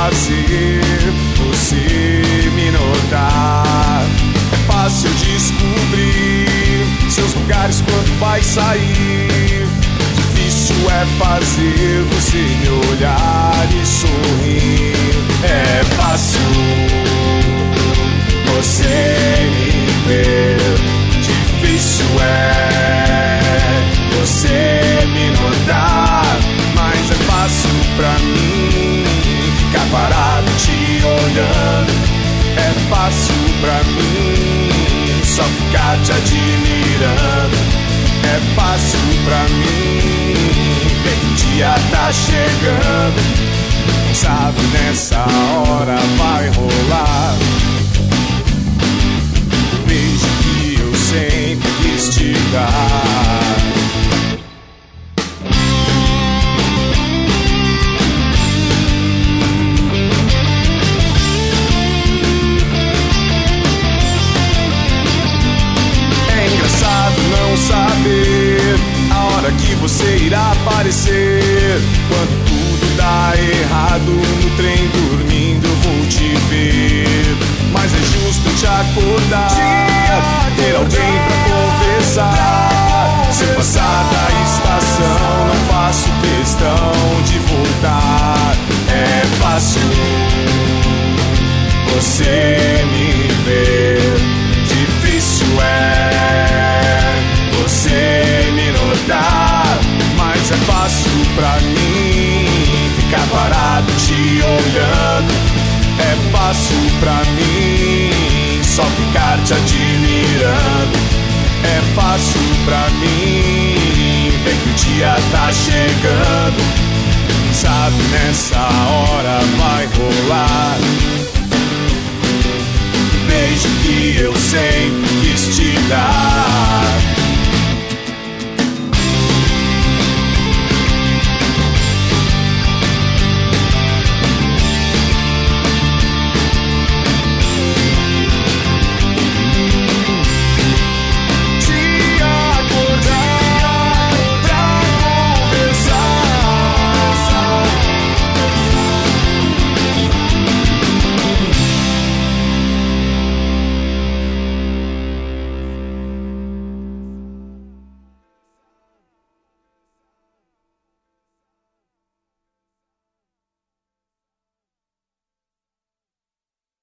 fazer você me notar. É fácil descobrir seus lugares quando vai sair. Difícil é fazer você me olhar e sorrir. É fácil você me ver. Difícil é você me notar. Mas é fácil pra mim ficar parado te olhando. É fácil pra mim só ficar te admirando. É fácil pra mim ver que o dia tá chegando. Quem sabe nessa hora vai rolar o beijo que eu sempre quis te dar. Não saber a hora que você irá aparecer. Quando tudo dá errado no trem dormindo eu vou te ver. Mas é justo te acordar, ter alguém pra conversar. Se eu passar da estação não faço questão de voltar. É fácil você me ver. Difícil é você me notar. Mas é fácil pra mim ficar parado te olhando. É fácil pra mim só ficar te admirando. É fácil pra mim ver que o dia tá chegando. Quem sabe nessa hora vai rolar o beijo que eu sempre quis te dar.